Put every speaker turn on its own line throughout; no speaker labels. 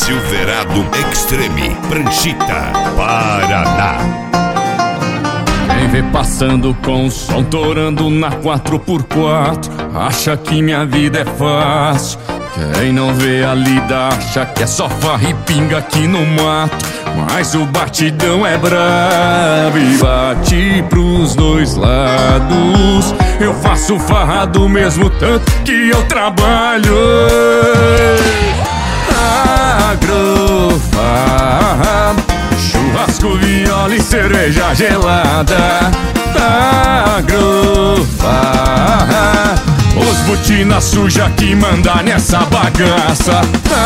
Silverado Extreme, Pranchita, Paraná.
Quem vê passando com o som torando na 4x4 acha que minha vida é fácil. Quem não vê a lida acha que é só farra e pinga aqui no mato. Mas o batidão é brabo e bate pros dois lados. Eu faço farra do mesmo tanto que eu trabalho. Agrofarra, churrasco, viola e cerveja gelada. Agrofarra, os botina suja que manda nessa bagaça.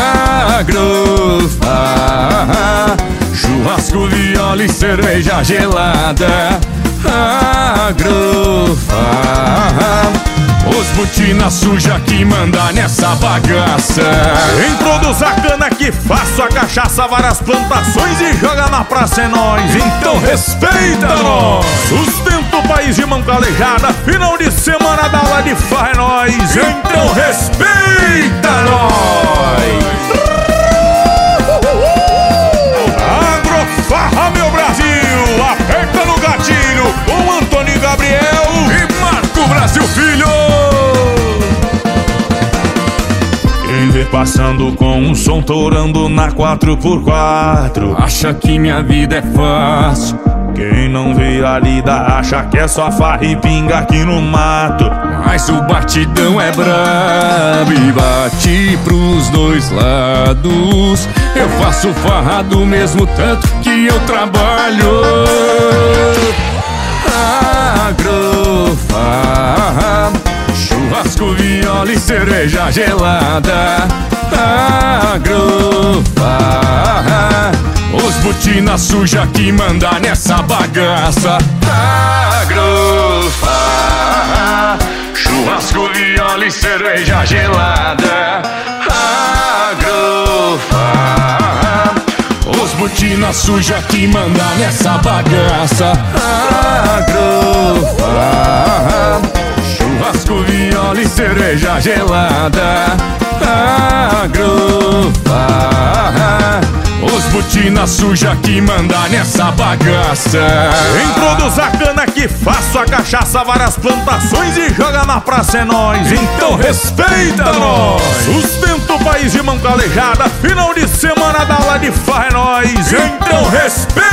Agrofarra, churrasco, viola e cerveja gelada. Agrofarra, os botina suja que manda nessa bagaça.
Quem produz a cana que faço a cachaça, várias plantações e joga na praça é nós. Então respeita nós. Sustenta o país de mão calejada, final de semana da aula de farra é nós. Então respeita nós. Agrofarra, meu Brasil, aperta no gatilho com Antônio Gabriel
e Marco Brasil Filho.
Quem vê passando com um som torando na 4x4
acha que minha vida é fácil.
Quem não vê a lida acha que é só farra e pinga aqui no mato.
Mas o batidão é brabo e bate pros dois lados. Eu faço farra do mesmo tanto que eu trabalho. Agrofarra, churrasco, viola e cerveja gelada. Agrofarra, os botina suja que manda nessa bagaça. Agrofarra, churrasco, viola e cerveja gelada. Agrofarra, os botina suja que manda nessa bagaça. Agrofarra, churrasco, viola e cerveja gelada. Agrofarra, os botina suja que manda nessa bagaça.
Quem produz a cana que faço a cachaça, várias plantações e joga na praça é nós. Então respeita nós. Sustenta o país de mão calejada, final de semana da aula de farra é nós. Então respeita